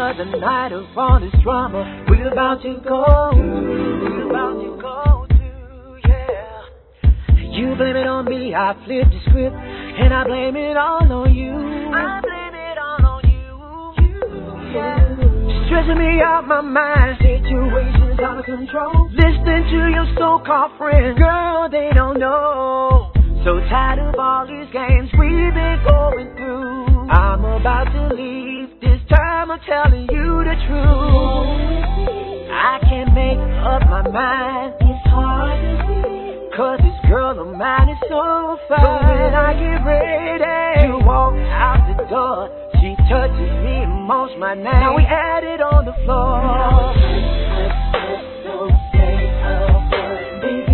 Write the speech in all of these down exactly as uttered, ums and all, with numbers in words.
another night of all this drama. We about to go. We about to go to, yeah. You blame it on me, I flip the script, and I blame it all on you. I blame it all on you. You, yeah. Stressing me out my mind, situations out of control. Listening to your so-called friends, girl, they don't know. So tired of all these games we've been going through. I'm about to leave, this time I'm telling you the truth. I can't make up my mind, it's hard to see, cause this girl of mine is so fine. So when I get ready to walk out the door, she touches me and moans my name. Now we at it on the floor. Don't say a word, baby.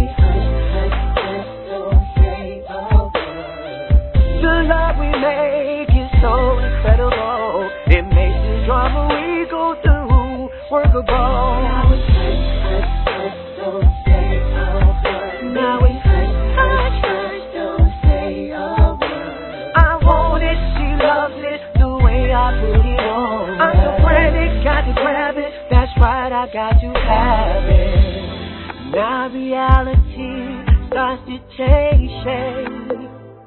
The love we make is so incredible. It makes the drama we go through workable. Now it's hush, hush, hush, don't say a word. Now it's hush, hush, hush, don't say a word. I want it, she loves it, the way I put it on. I'm so frantic, got to grab it. That's right, I got to have it. Now reality starts to take shape.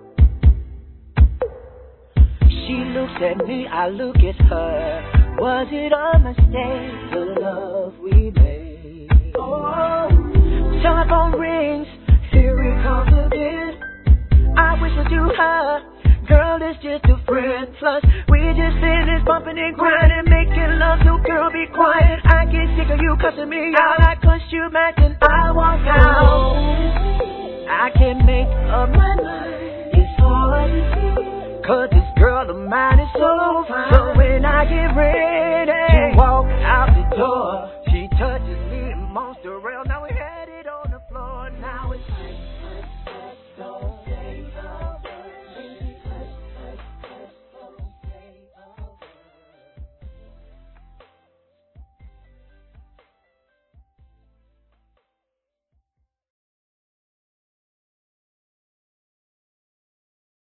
She looks at me, I look at her. Was it a mistake, the love we made? Oh, telephone rings, here it comes again. I whisper to her, girl, it's just a friend. Plus, we just finished bumping and grinding, making love, so girl, be quiet. I get sick of you cussing me out. I cussed you back and I walk out. I can't make up my mind, it's hard to see, cause this girl of mine is so fine. So when I get ready